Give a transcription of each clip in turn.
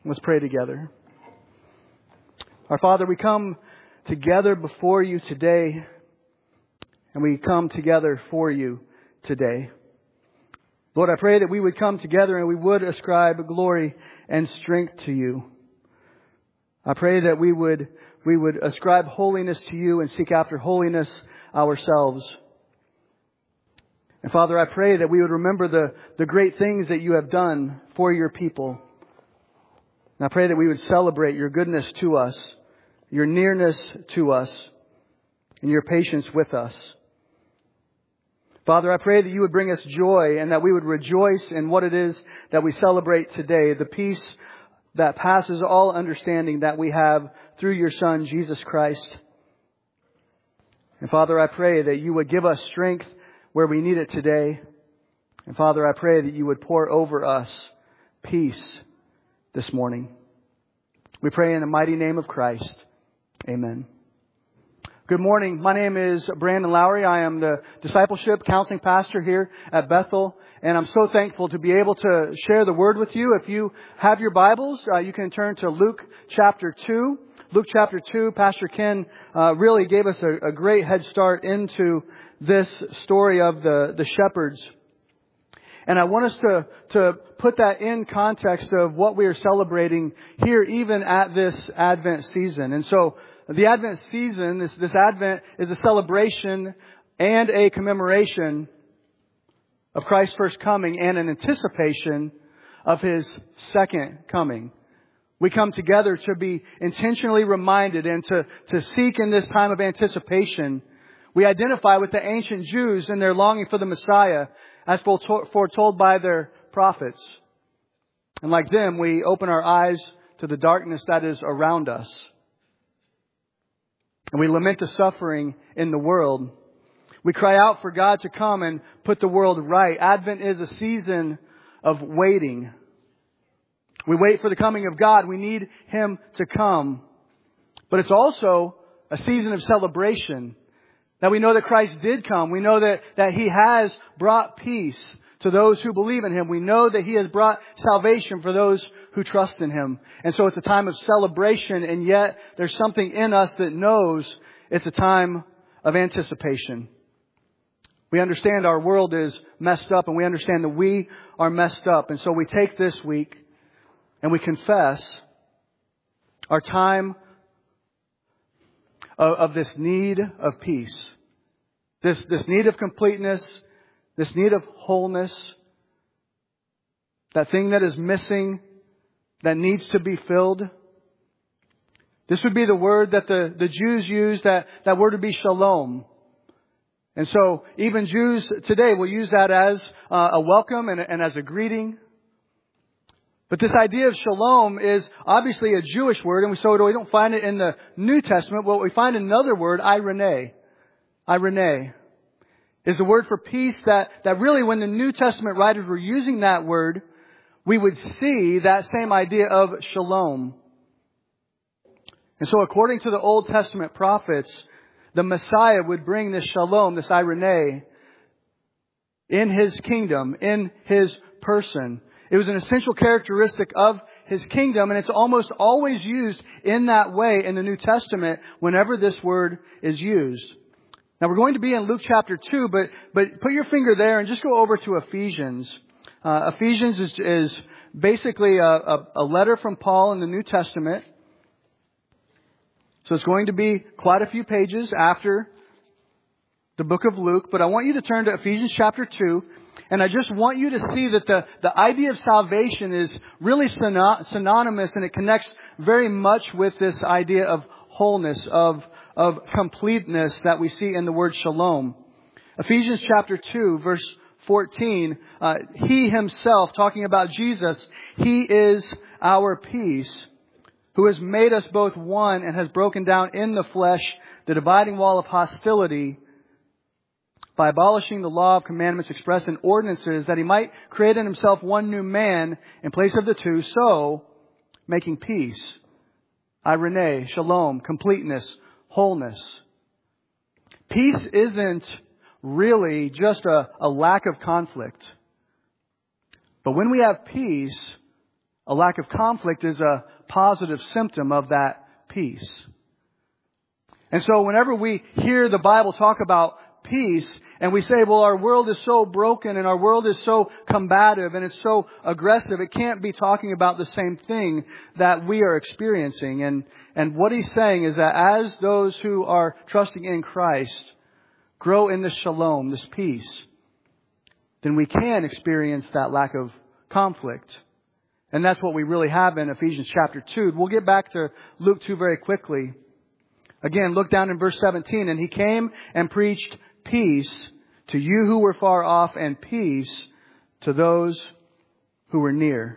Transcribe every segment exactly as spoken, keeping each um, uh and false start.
Let's pray together. Our Father, we come together before you today, and we come together for you today. Lord, I pray that we would come together and we would ascribe glory and strength to you. I pray that we would we would ascribe holiness to you and seek after holiness ourselves. And Father, I pray that we would remember the, the great things that you have done for your people. And I pray that we would celebrate your goodness to us, your nearness to us, and your patience with us. Father, I pray that you would bring us joy and that we would rejoice in what it is that we celebrate today, the peace that passes all understanding that we have through your Son, Jesus Christ. And Father, I pray that you would give us strength where we need it today. And Father, I pray that you would pour over us peace this morning. We pray in the mighty name of Christ. Amen. Good morning. My name is Brandon Lowry. I am the discipleship counseling pastor here at Bethel. And I'm so thankful to be able to share the word with you. If you have your Bibles, uh, you can turn to Luke chapter two. Luke chapter two, Pastor Ken uh, really gave us a, a great head start into this story of the, the shepherds. And I want us to, to put that in context of what we are celebrating here, even at this Advent season. And so the Advent season, this, this Advent is a celebration and a commemoration of Christ's first coming and an anticipation of His second coming. We come together to be intentionally reminded and to, to seek in this time of anticipation. We identify with the ancient Jews in their longing for the Messiah as foretold by their prophets. And like them, we open our eyes to the darkness that is around us. And we lament the suffering in the world. We cry out for God to come and put the world right. Advent is a season of waiting. We wait for the coming of God. We need Him to come. But it's also a season of celebration. That we know that Christ did come. We know that, that He has brought peace to those who believe in Him. We know that He has brought salvation for those who trust in Him. And so it's a time of celebration, and yet there's something in us that knows it's a time of anticipation. We understand our world is messed up, and we understand that we are messed up. And so we take this week and we confess our time of, of this need of peace. This, this need of completeness, this need of wholeness, that thing that is missing, that needs to be filled. This would be the word that the, the Jews used, that, that word would be shalom. And so even Jews today will use that as uh, a welcome and, and as a greeting. But this idea of shalom is obviously a Jewish word, and we, so we don't find it in the New Testament. But we find another word, irene. Irene is the word for peace that, that really when the New Testament writers were using that word, we would see that same idea of shalom. And so according to the Old Testament prophets, the Messiah would bring this shalom, this irene, in His kingdom, in His person. It was an essential characteristic of His kingdom, and it's almost always used in that way in the New Testament whenever this word is used. Now we're going to be in Luke chapter two, but but put your finger there and just go over to Ephesians. Uh, Ephesians is, is basically a, a, a letter from Paul in the New Testament. So it's going to be quite a few pages after the book of Luke. But I want you to turn to Ephesians chapter two. And I just want you to see that the, the idea of salvation is really synonymous, and it connects very much with this idea of wholeness, of, of completeness that we see in the word shalom. Ephesians chapter two, verse fourteen, uh, He Himself, talking about Jesus, He is our peace, who has made us both one and has broken down in the flesh the dividing wall of hostility by abolishing the law of commandments expressed in ordinances, that He might create in Himself one new man in place of the two, so making peace. Irene, shalom, completeness, wholeness. Peace isn't really just a, a lack of conflict. But when we have peace, A lack of conflict is a positive symptom of that peace. And so whenever we hear the Bible talk about peace, and we say, well, our world is so broken and our world is so combative and it's so aggressive, it can't be talking about the same thing that we are experiencing. And, and what he's saying is that as those who are trusting in Christ grow in this shalom, this peace, then we can experience that lack of conflict. And that's what we really have in Ephesians chapter two. We'll get back to Luke two very quickly. Again, look down in verse seventeen. And he came and preached peace to you who were far off and peace to those who were near.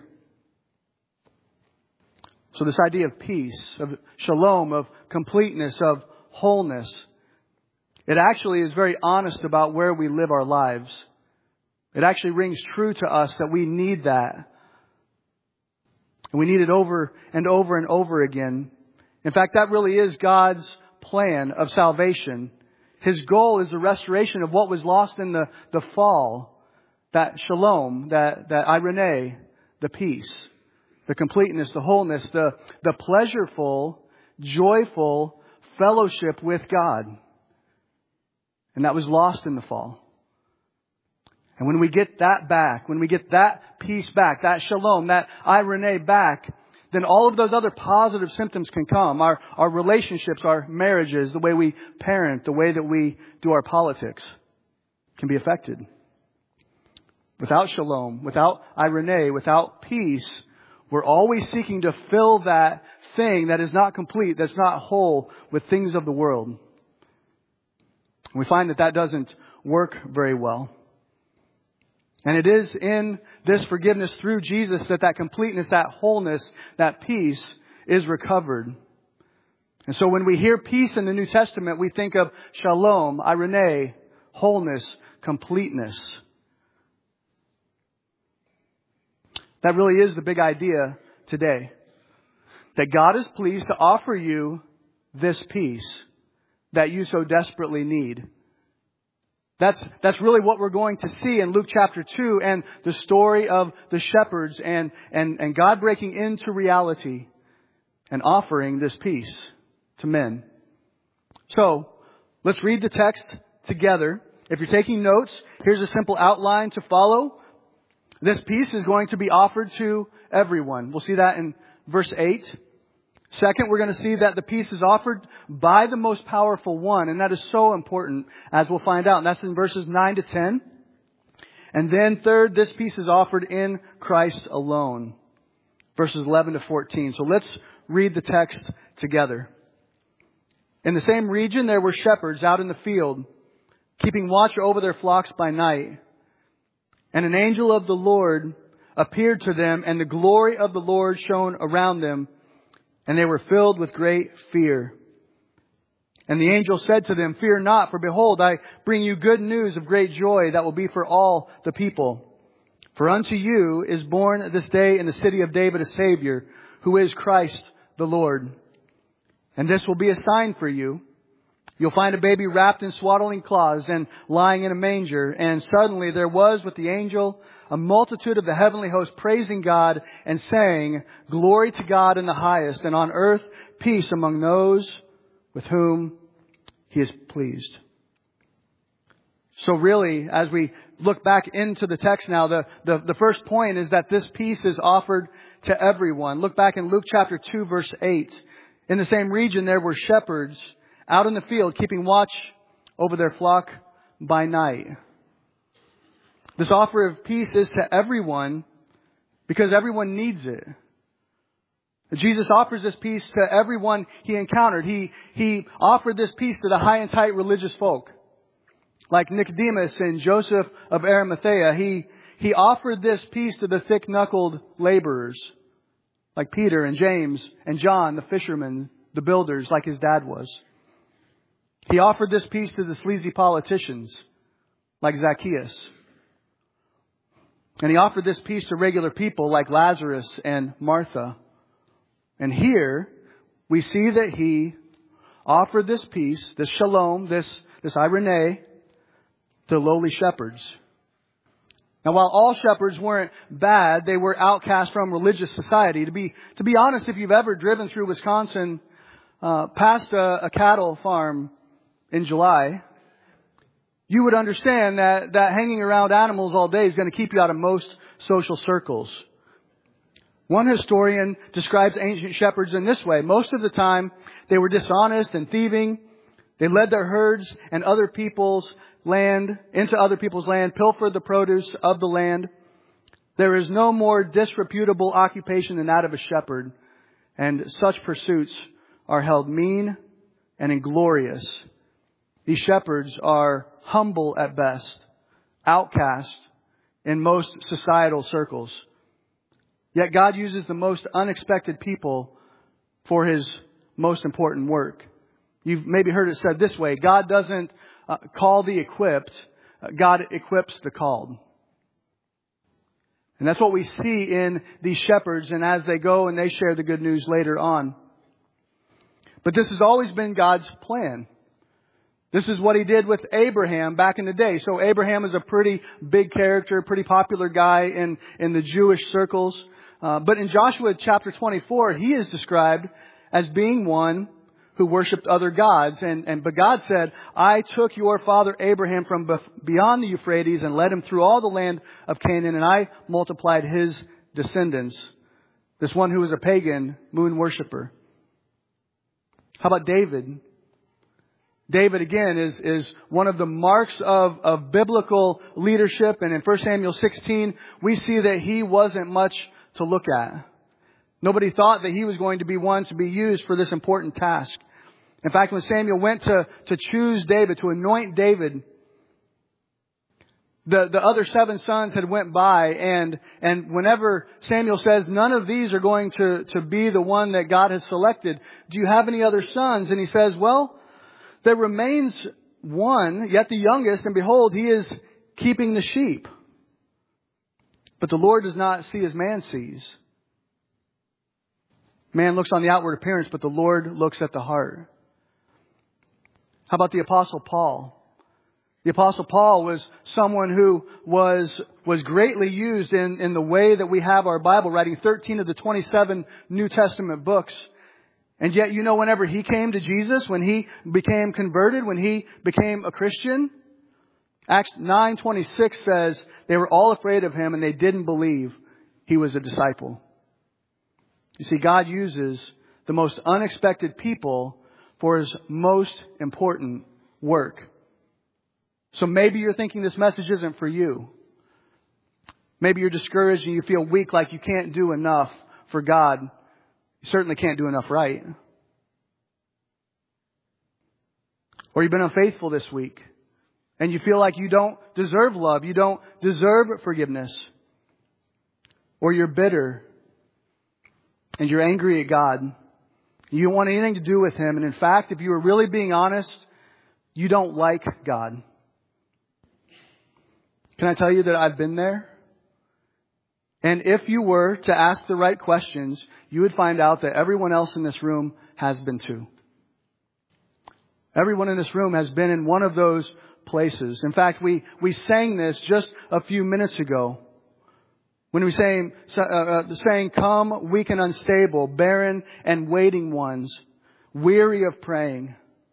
So this idea of peace, of shalom, of completeness, of wholeness, it actually is very honest about where we live our lives. It actually rings true to us that we need that. And we need it over and over and over again. In fact, that really is God's plan of salvation. His goal is the restoration of what was lost in the, the fall. That shalom, that, that irene, the peace, the completeness, the wholeness, the, the pleasureful, joyful fellowship with God. And that was lost in the fall. And when we get that back, when we get that peace back, that shalom, that irene back, then all of those other positive symptoms can come. Our, our relationships, our marriages, the way we parent, the way that we do our politics can be affected. Without shalom, without irene, without peace, we're always seeking to fill that thing that is not complete, that's not whole, with things of the world. We find that that doesn't work very well. And it is in this forgiveness through Jesus that that completeness, that wholeness, that peace is recovered. And so when we hear peace in the New Testament, we think of shalom, irene, wholeness, completeness. That really is the big idea today. That God is pleased to offer you this peace that you so desperately need. That's, that's really what we're going to see in Luke chapter two and the story of the shepherds and, and, and God breaking into reality and offering this peace to men. So, let's read the text together. If you're taking notes, here's a simple outline to follow. This peace is going to be offered to everyone. We'll see that in verse eight. Second, we're going to see that the peace is offered by the most powerful one. And that is so important, as we'll find out. And that's in verses nine to ten. And then third, this peace is offered in Christ alone. Verses eleven to fourteen. So let's read the text together. In the same region, there were shepherds out in the field, keeping watch over their flocks by night. And an angel of the Lord appeared to them, and the glory of the Lord shone around them. And they were filled with great fear. And the angel said to them, "Fear not, for behold, I bring you good news of great joy that will be for all the people. For unto you is born this day in the city of David a Savior, who is Christ the Lord. And this will be a sign for you. You'll find a baby wrapped in swaddling cloths and lying in a manger." And suddenly there was with the angel a multitude of the heavenly host praising God and saying, "Glory to God in the highest, and on earth peace among those with whom He is pleased." So really, as we look back into the text now, the, the, the first point is that this peace is offered to everyone. Look back in Luke chapter two, verse eight. In the same region there were shepherds out in the field, keeping watch over their flock by night. This offer of peace is to everyone because everyone needs it. Jesus offers this peace to everyone He encountered. He, he offered this peace to the high and tight religious folk, like Nicodemus and Joseph of Arimathea. He, he offered this peace to the thick-knuckled laborers, like Peter and James and John, the fishermen, the builders, like his dad was. He offered this peace to the sleazy politicians, like Zacchaeus. And He offered this peace to regular people like Lazarus and Martha. And here we see that He offered this peace, this shalom, this, this irene, to lowly shepherds. Now, while all shepherds weren't bad, they were outcast from religious society. To be to be honest, if you've ever driven through Wisconsin uh, past a, a cattle farm in July, you would understand that, that hanging around animals all day is going to keep you out of most social circles. One historian describes ancient shepherds in this way. Most of the time, they were dishonest and thieving. They led their herds and other people's land into other people's land, pilfered the produce of the land. There is no more disreputable occupation than that of a shepherd, and such pursuits are held mean and inglorious. These shepherds are humble at best, outcast in most societal circles. Yet God uses the most unexpected people for His most important work. You've maybe heard it said this way: God doesn't uh, call the equipped, uh, God equips the called. And that's what we see in these shepherds and as they go and they share the good news later on. But this has always been God's plan. This is what He did with Abraham back in the day. So Abraham is a pretty big character, pretty popular guy in, in the Jewish circles. Uh, but in Joshua chapter twenty-four, he is described as being one who worshipped other gods. And, and but God said, I took your father Abraham from bef- beyond the Euphrates and led him through all the land of Canaan, and I multiplied his descendants. This one who was a pagan moon worshiper. How about David? David, again, is, is one of the marks of, of biblical leadership. And in First Samuel sixteen, we see that he wasn't much to look at. Nobody thought that he was going to be one to be used for this important task. In fact, when Samuel went to, to choose David, to anoint David, the, the other seven sons had went by, and, and whenever Samuel says, none of these are going to, to be the one that God has selected, do you have any other sons? And he says, well, there remains one, yet the youngest, and behold, he is keeping the sheep. But the Lord does not see as man sees. Man looks on the outward appearance, but the Lord looks at the heart. How about the Apostle Paul? The Apostle Paul was someone who was was greatly used in, in the way that we have our Bible, writing thirteen of the twenty-seven New Testament books. And yet, you know, whenever he came to Jesus, when he became converted, when he became a Christian, Acts nine twenty-six says they were all afraid of him and they didn't believe he was a disciple. You see, God uses the most unexpected people for His most important work. So maybe you're thinking this message isn't for you. Maybe you're discouraged and you feel weak, like you can't do enough for God. You certainly can't do enough right. Or you've been unfaithful this week and you feel like you don't deserve love. You don't deserve forgiveness. Or you're bitter and you're angry at God. You don't want anything to do with Him. And in fact, if you were really being honest, you don't like God. Can I tell you that I've been there? And if you were to ask the right questions, you would find out that everyone else in this room has been too. Everyone in this room has been in one of those places. In fact, we, we sang this just a few minutes ago. When we sang, uh, uh, saying, come, weak and unstable, barren and waiting ones, weary of praying.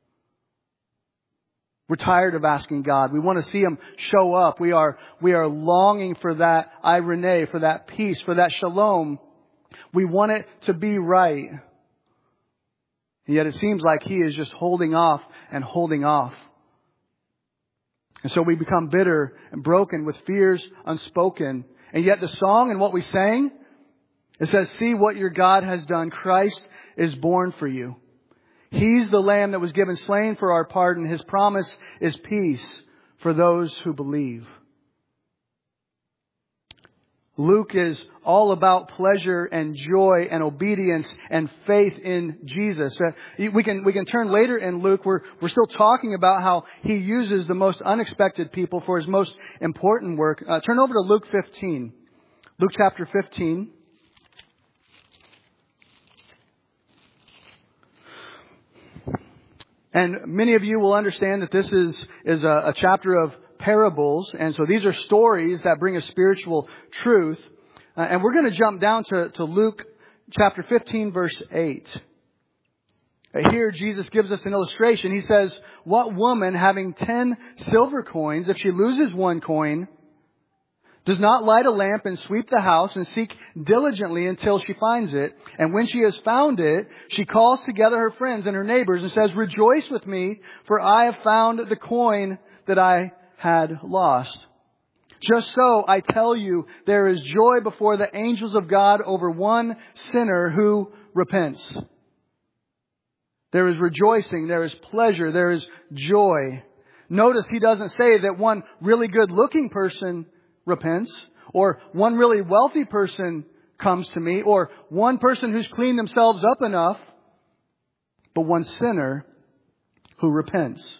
We're tired of asking God. We want to see Him show up. We are, we are longing for that irene, for that peace, for that shalom. We want it to be right. And yet it seems like He is just holding off and holding off. And so we become bitter and broken with fears unspoken. And yet the song and what we sang, it says, see what your God has done. Christ is born for you. He's the Lamb that was given slain for our pardon. His promise is peace for those who believe. Luke is all about pleasure and joy and obedience and faith in Jesus. Uh, we can we can turn later in Luke. We're we're still talking about how He uses the most unexpected people for His most important work. Uh, turn over to Luke fifteen. Luke chapter fifteen. And many of you will understand that this is is a, a chapter of parables. And so these are stories that bring a spiritual truth. Uh, and we're going to jump down to, to Luke chapter fifteen, verse eight. Uh, here Jesus gives us an illustration. He says, what woman having ten silver coins, if she loses one coin, does not light a lamp and sweep the house and seek diligently until she finds it? And when she has found it, she calls together her friends and her neighbors and says, rejoice with me, for I have found the coin that I had lost. Just so, I tell you, there is joy before the angels of God over one sinner who repents. There is rejoicing, there is pleasure, there is joy. Notice he doesn't say that one really good looking person repents, or one really wealthy person comes to me, or one person who's cleaned themselves up enough, but one sinner who repents.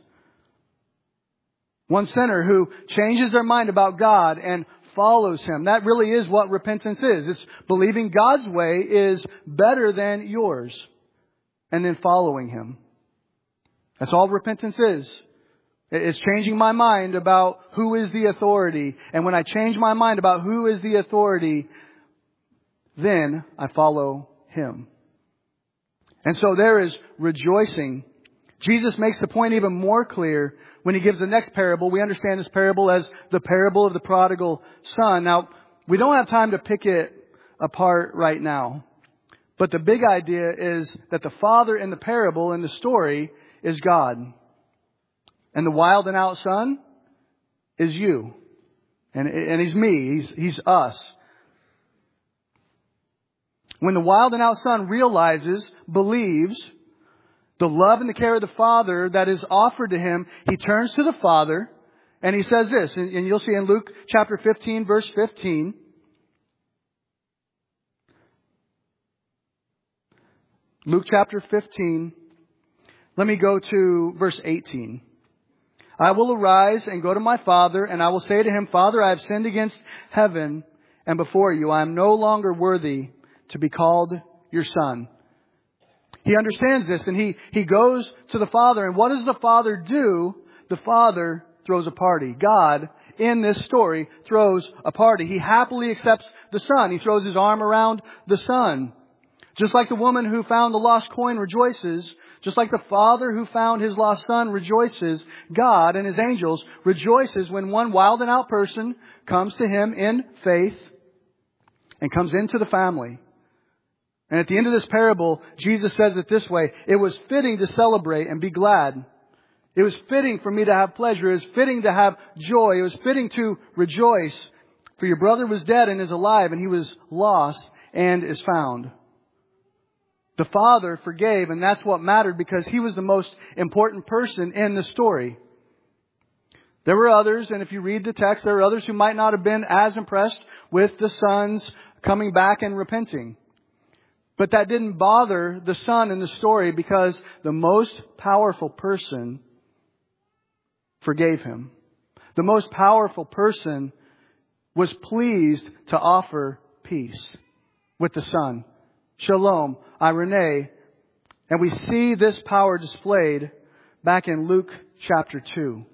One sinner who changes their mind about God and follows Him. That really is what repentance is. It's believing God's way is better than yours, and then following Him. That's all repentance is. It's changing my mind about who is the authority. And when I change my mind about who is the authority, then I follow Him. And so there is rejoicing. Jesus makes the point even more clear when He gives the next parable. We understand this parable as the parable of the prodigal son. Now, we don't have time to pick it apart right now. But the big idea is that the father in the parable, in the story, is God. And the wild and out son is you. And, and he's me. He's, he's us. When the wild and out son realizes, believes, the love and the care of the Father that is offered to him, he turns to the Father and he says this. And, and you'll see in Luke chapter fifteen, verse fifteen. Luke chapter fifteen. Let me go to verse eighteen. I will arise and go to my father, and I will say to him, Father, I have sinned against heaven and before you. I am no longer worthy to be called your son. He understands this, and he, he goes to the Father. And what does the Father do? The Father throws a party. God, in this story, throws a party. He happily accepts the Son. He throws His arm around the Son. Just like the woman who found the lost coin rejoices, just like the father who found his lost son rejoices, God and His angels rejoices when one wild and out person comes to Him in faith and comes into the family. And at the end of this parable, Jesus says it this way: it was fitting to celebrate and be glad. It was fitting for me to have pleasure. It was fitting to have joy. It was fitting to rejoice. For your brother was dead and is alive, and he was lost and is found. The Father forgave, and that's what mattered because He was the most important person in the story. There were others, and if you read the text, there were others who might not have been as impressed with the Son's coming back and repenting. But that didn't bother the Son in the story because the most powerful person forgave him. The most powerful person was pleased to offer peace with the Son. Shalom, Irene. And we see this power displayed back in Luke chapter two.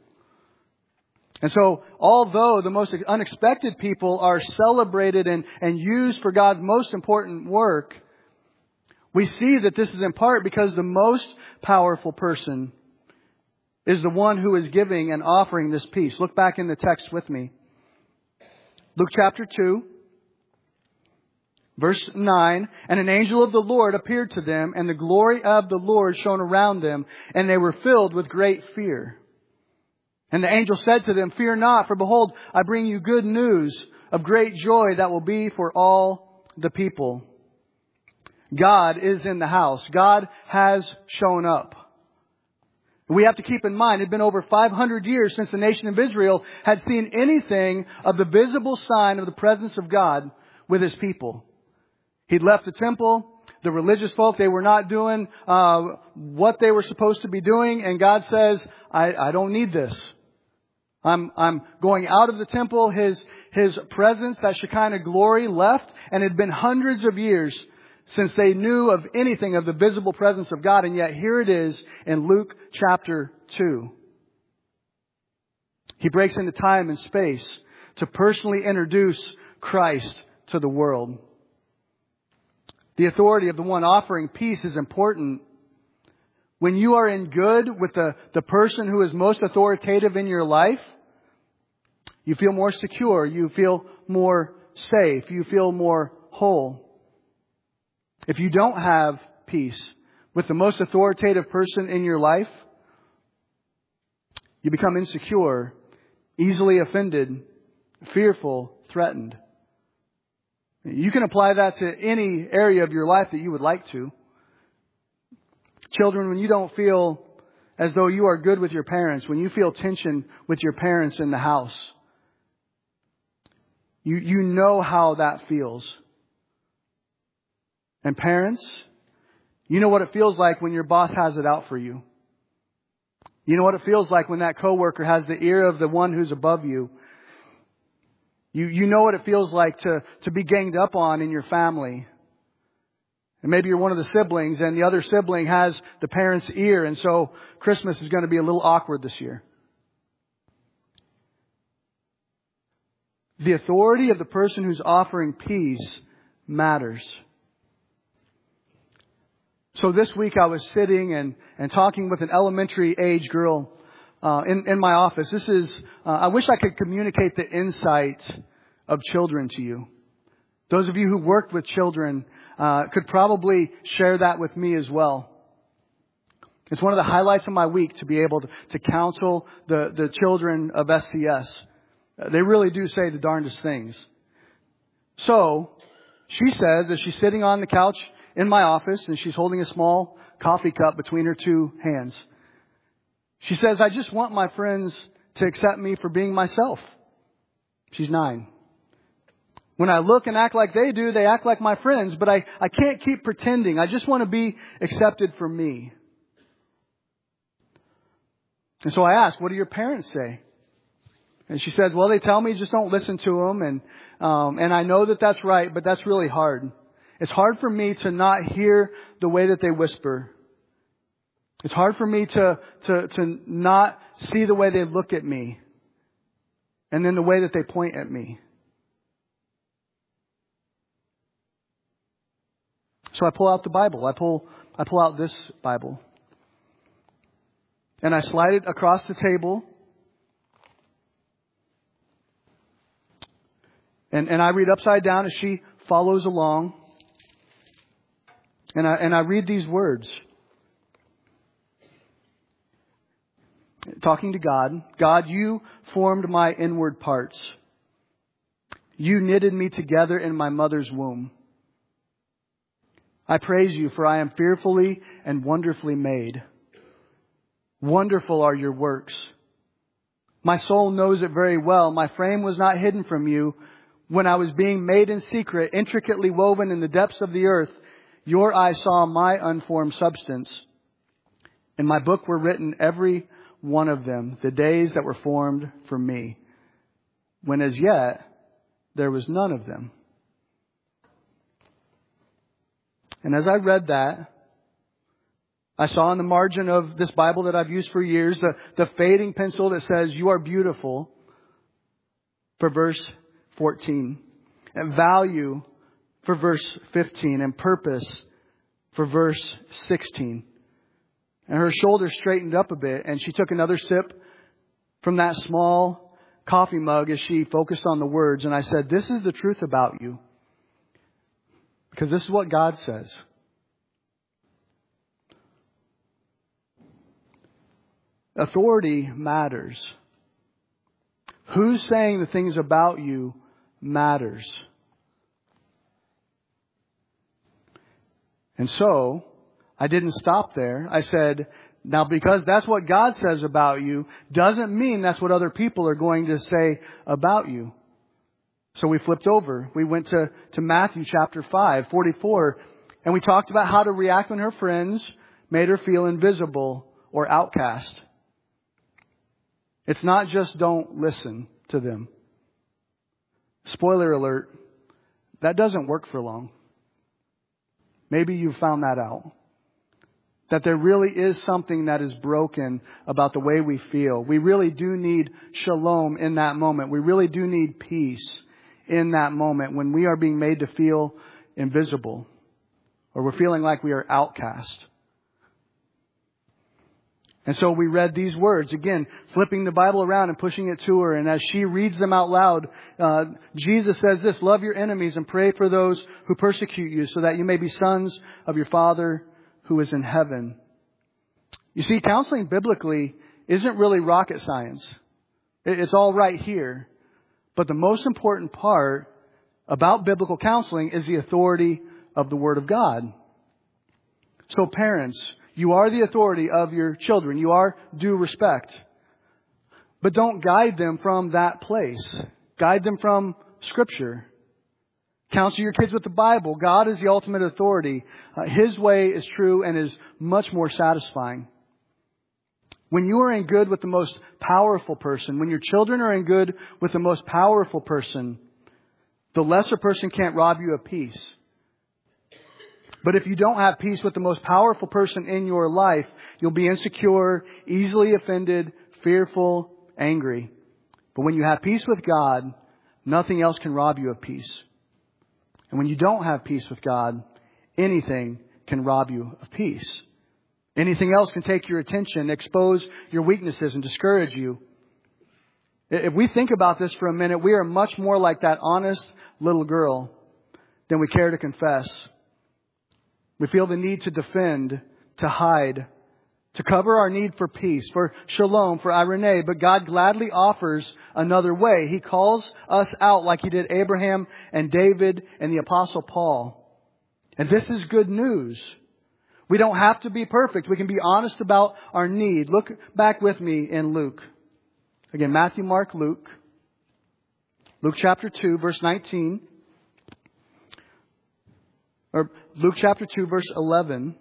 And so, although the most unexpected people are celebrated and, and used for God's most important work, we see that this is in part because the most powerful person is the one who is giving and offering this peace. Look back in the text with me. Luke chapter two. Verse nine, and an angel of the Lord appeared to them, and the glory of the Lord shone around them, and they were filled with great fear. And the angel said to them, Fear not, for behold, I bring you good news of great joy that will be for all the people. God is in the house. God has shown up. We have to keep in mind, it had been over five hundred years since the nation of Israel had seen anything of the visible sign of the presence of God with His people. He'd left the temple. The religious folk, they were not doing uh, what they were supposed to be doing. And God says, I, I don't need this. I'm, I'm going out of the temple. His, His presence, that Shekinah glory, left. And it had been hundreds of years since they knew of anything of the visible presence of God. And yet here it is in Luke chapter two. He breaks into time and space to personally introduce Christ to the world. The authority of the one offering peace is important. When you are in good with the, the person who is most authoritative in your life, you feel more secure. You feel more safe. You feel more whole. If you don't have peace with the most authoritative person in your life, you become insecure, easily offended, fearful, threatened. You can apply that to any area of your life that you would like to. Children, when you don't feel as though you are good with your parents, when you feel tension with your parents in the house, you, you know how that feels. And parents, you know what it feels like when your boss has it out for you. You know what it feels like when that coworker has the ear of the one who's above you. You, you know what it feels like to, to be ganged up on in your family. And maybe you're one of the siblings and the other sibling has the parent's ear, and so Christmas is going to be a little awkward this year. The authority of the person who's offering peace matters. So this week I was sitting and, and talking with an elementary age girl uh, in, in my office. This is, uh, I wish I could communicate the insight of children to you. Those of you who work with children uh, could probably share that with me as well. It's one of the highlights of my week to be able to, to counsel the, the children of S C S. They really do say the darndest things. So she says, as she's sitting on the couch in my office and she's holding a small coffee cup between her two hands, she says, I just want my friends to accept me for being myself. She's nine. When I look and act like they do, they act like my friends, but I, I can't keep pretending. I just want to be accepted for me. And so I ask, what do your parents say? And she says, well, they tell me just don't listen to them. And, um, and I know that that's right, but that's really hard. It's hard for me to not hear the way that they whisper. It's hard for me to, to, to not see the way they look at me. And then the way that they point at me. So I pull out the Bible. I pull, I pull out this Bible. And I slide it across the table. And, and I read upside down as she follows along. And I, and I read these words. Talking to God. God, you formed my inward parts. You knitted me together in my mother's womb. I praise you, for I am fearfully and wonderfully made. Wonderful are your works. My soul knows it very well. My frame was not hidden from you. When I was being made in secret, intricately woven in the depths of the earth, your eye saw my unformed substance. In my book were written every one of them, the days that were formed for me, when as yet there was none of them. And as I read that, I saw in the margin of this Bible that I've used for years, the, the fading pencil that says, you are beautiful, for verse fourteen. And value for verse fifteen. And purpose for verse sixteen. And her shoulders straightened up a bit, and she took another sip from that small coffee mug as she focused on the words. And I said, this is the truth about you. Because this is what God says. Authority matters. Who's saying the things about you matters. And so, I didn't stop there. I said, now because that's what God says about you, doesn't mean that's what other people are going to say about you. So we flipped over. We went to, to Matthew chapter five, forty-four, and we talked about how to react when her friends made her feel invisible or outcast. It's not just don't listen to them. Spoiler alert, that doesn't work for long. Maybe you found that out. that there really is something that is broken about the way we feel. We really do need shalom in that moment. We really do need peace in that moment when we are being made to feel invisible or we're feeling like we are outcast. And so we read these words, again, flipping the Bible around and pushing it to her. And as she reads them out loud, uh, Jesus says this, love your enemies and pray for those who persecute you so that you may be sons of your Father who is in heaven. You see, counseling biblically isn't really rocket science. It's all right here. But the most important part about biblical counseling is the authority of the Word of God. So parents, you are the authority of your children. You are due respect. But don't guide them from that place. Guide them from Scripture. Counsel your kids with the Bible. God is the ultimate authority. Uh, His way is true and is much more satisfying. When you are in good with the most powerful person, when your children are in good with the most powerful person, the lesser person can't rob you of peace. But if you don't have peace with the most powerful person in your life, you'll be insecure, easily offended, fearful, angry. But when you have peace with God, nothing else can rob you of peace. And when you don't have peace with God, anything can rob you of peace. Anything else can take your attention, expose your weaknesses, and discourage you. If we think about this for a minute, we are much more like that honest little girl than we care to confess. We feel the need to defend, to hide, to cover our need for peace, for shalom, for irene. But God gladly offers another way. He calls us out like He did Abraham and David and the Apostle Paul. And this is good news. We don't have to be perfect. We can be honest about our need. Look back with me in Luke. Again, Matthew, Mark, Luke. Luke chapter two, verse nineteen. Or Luke chapter two, verse eleven.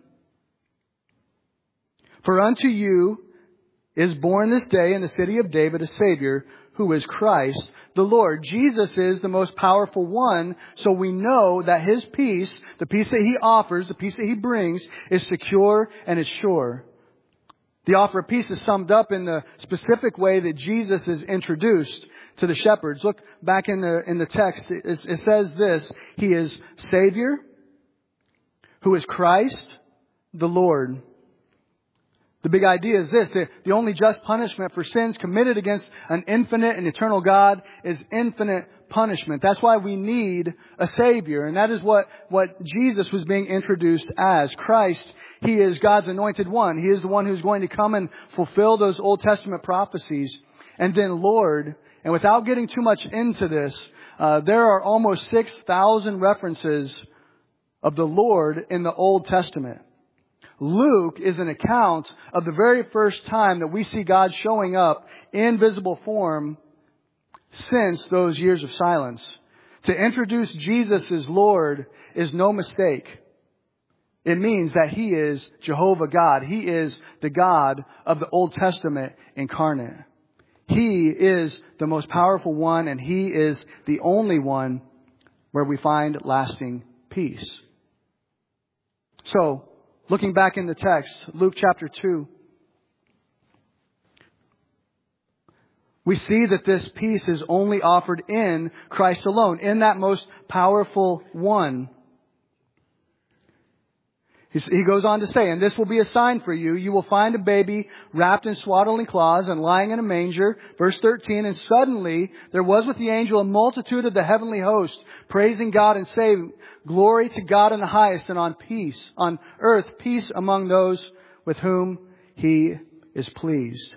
For unto you is born this day in the city of David a Savior, who is Christ the Lord. Jesus is the most powerful one, so we know that His peace, the peace that He offers, the peace that He brings, is secure and is sure. The offer of peace is summed up in the specific way that Jesus is introduced to the shepherds. Look back in the in the text. It, it says this: He is Savior, who is Christ the Lord. The big idea is this: the, the only just punishment for sins committed against an infinite and eternal God is infinite punishment. That's why we need a Savior. And that is what, what Jesus was being introduced as. Christ, He is God's anointed one. He is the one who's going to come and fulfill those Old Testament prophecies. And then Lord, and without getting too much into this, uh, there are almost six thousand references of the Lord in the Old Testament. Luke is an account of the very first time that we see God showing up in visible form since those years of silence. To introduce Jesus as Lord is no mistake. It means that He is Jehovah God. He is the God of the Old Testament incarnate. He is the most powerful one, and He is the only one where we find lasting peace. So, looking back in the text, Luke chapter two, we see that this peace is only offered in Christ alone, in that most powerful one. He goes on to say, and this will be a sign for you. You will find a baby wrapped in swaddling cloths and lying in a manger. Verse thirteen, and suddenly there was with the angel a multitude of the heavenly host, praising God and saying, glory to God in the highest, and on peace, on earth, peace among those with whom He is pleased.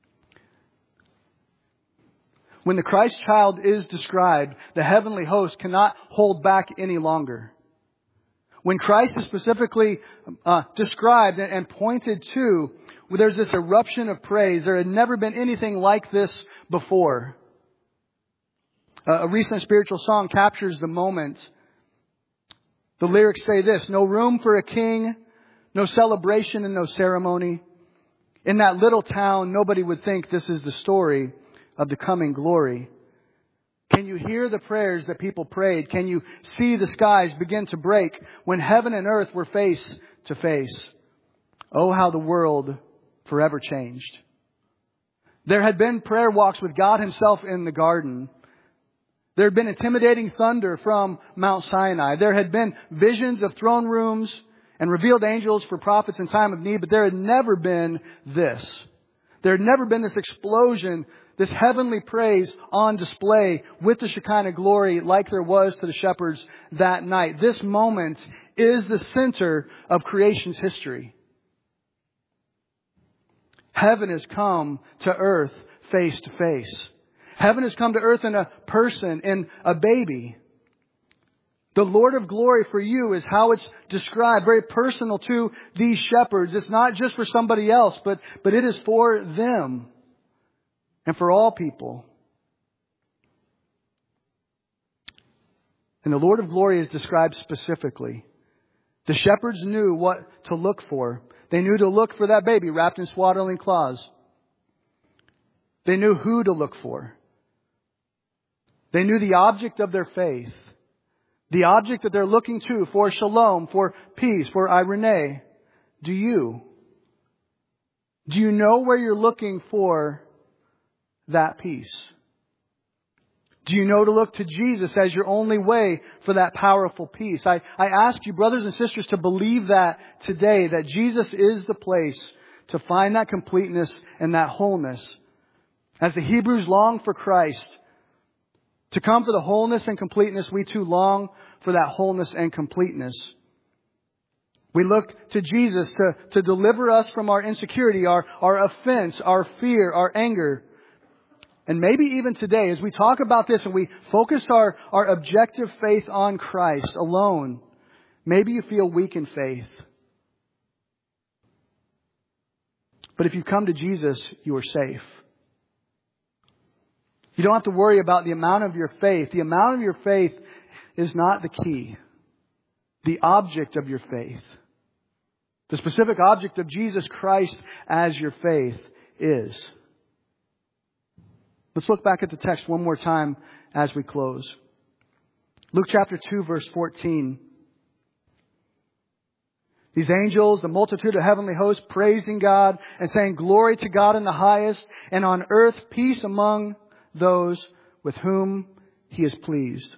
When the Christ child is described, the heavenly host cannot hold back any longer. When Christ is specifically uh, described and pointed to, there's this eruption of praise. There had never been anything like this before. Uh, a recent spiritual song captures the moment. The lyrics say this: no room for a king, no celebration and no ceremony. In that little town, nobody would think this is the story of the coming glory. Can you hear the prayers that people prayed? Can you see the skies begin to break when heaven and earth were face to face? Oh, how the world forever changed. There had been prayer walks with God Himself in the garden. There had been intimidating thunder from Mount Sinai. There had been visions of throne rooms and revealed angels for prophets in time of need. But there had never been this. There had never been this explosion, this heavenly praise on display with the Shekinah glory like there was to the shepherds that night. This moment is the center of creation's history. Heaven has come to earth face to face. Heaven has come to earth in a person, in a baby. The Lord of glory for you is how it's described, very personal to these shepherds. It's not just for somebody else, but, but it is for them and for all people. And the Lord of glory is described specifically. The shepherds knew what to look for. They knew to look for that baby wrapped in swaddling cloths. They knew who to look for. They knew the object of their faith. The object that they're looking to for shalom, for peace, for irene. Do you? Do you know where you're looking for that peace? Do you know to look to Jesus as your only way for that powerful peace? I, I ask you, brothers and sisters, to believe that today, that Jesus is the place to find that completeness and that wholeness. As the Hebrews long for Christ to come for the wholeness and completeness, we too long for that wholeness and completeness. We look to Jesus to, to deliver us from our insecurity, our, our offense, our fear, our anger. And maybe even today, as we talk about this and we focus our, our objective faith on Christ alone, maybe you feel weak in faith. But if you come to Jesus, you are safe. You don't have to worry about the amount of your faith. The amount of your faith is not the key. The object of your faith, the specific object of Jesus Christ as your faith is. Let's look back at the text one more time as we close. Luke chapter two, verse fourteen. These angels, the multitude of heavenly hosts, praising God and saying, "Glory to God in the highest, and on earth peace among those with whom He is pleased."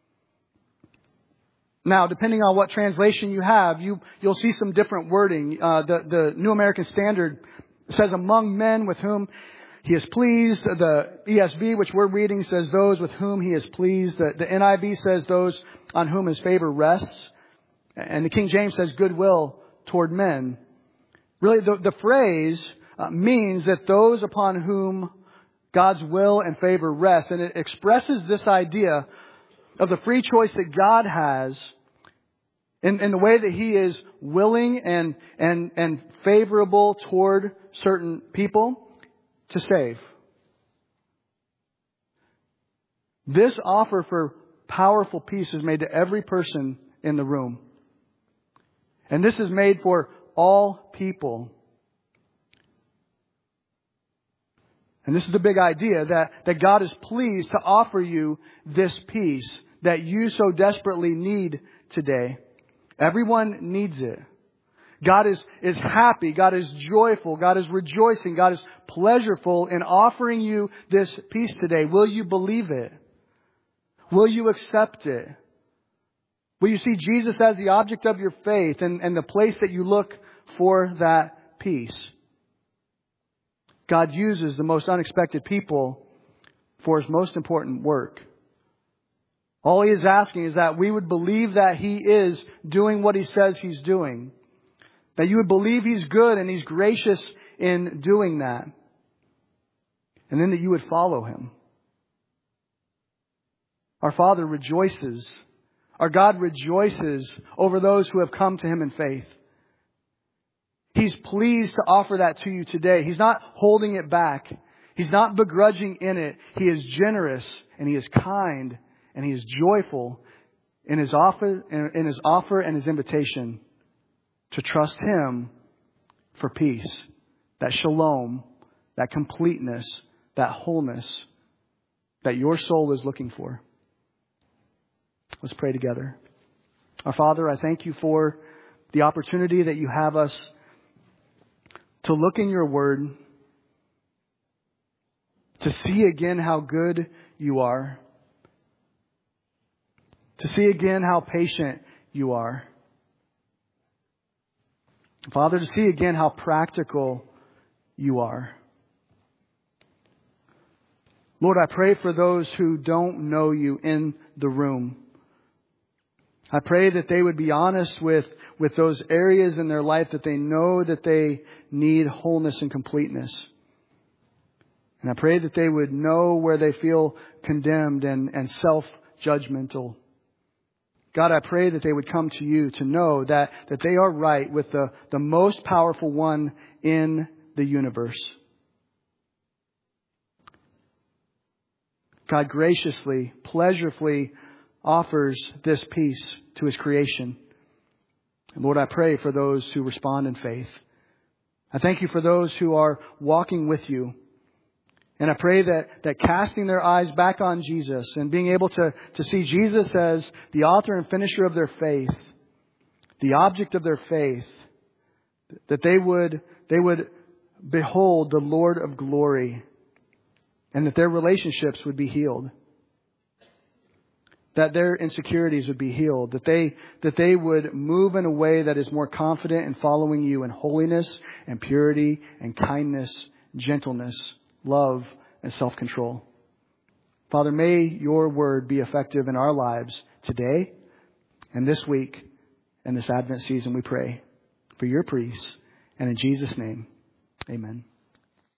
Now, depending on what translation you have, you, you'll see some different wording. Uh, the, the New American Standard says, "among men with whom He is pleased." The E S V, which we're reading, says, "those with whom He is pleased." The, the N I V says, "those on whom His favor rests." And the King James says, "goodwill toward men." Really, the, the phrase uh, means that those upon whom God's will and favor rests. And it expresses this idea of the free choice that God has in, in the way that He is willing and, and, and favorable toward certain people to save. This offer for powerful peace is made to every person in the room. And this is made for all people. And this is the big idea, that, that God is pleased to offer you this peace that you so desperately need today. Everyone needs it. God is, is happy. God is joyful. God is rejoicing. God is pleasureful in offering you this peace today. Will you believe it? Will you accept it? Will you see Jesus as the object of your faith and, and the place that you look for that peace? God uses the most unexpected people for His most important work. All He is asking is that we would believe that He is doing what He says He's doing. That you would believe He's good and He's gracious in doing that. And then that you would follow Him. Our Father rejoices. Our God rejoices over those who have come to Him in faith. He's pleased to offer that to you today. He's not holding it back. He's not begrudging in it. He is generous and He is kind and He is joyful in His offer, in His offer and His invitation to trust Him for peace, that shalom, that completeness, that wholeness that your soul is looking for. Let's pray together. Our Father, I thank You for the opportunity that You have us to look in your word, to see again how good you are, to see again how patient you are. Father, to see again how practical you are. Lord, I pray for those who don't know you in the room. I pray that they would be honest with, with those areas in their life that they know that they need wholeness and completeness. And I pray that they would know where they feel condemned and, and self-judgmental. God, I pray that they would come to you to know that, that they are right with the, the most powerful one in the universe. God graciously, pleasurably offers this peace to His creation. And Lord, I pray for those who respond in faith. I thank you for those who are walking with you. And I pray that, that casting their eyes back on Jesus and being able to, to see Jesus as the author and finisher of their faith, the object of their faith, that they would, they would behold the Lord of glory and that their relationships would be healed. That their insecurities would be healed. That they, that they would move in a way that is more confident in following you in holiness and purity and kindness, gentleness, love, and self-control. Father, may your word be effective in our lives today and this week and this Advent season, we pray. For your peace. And in Jesus' name, amen.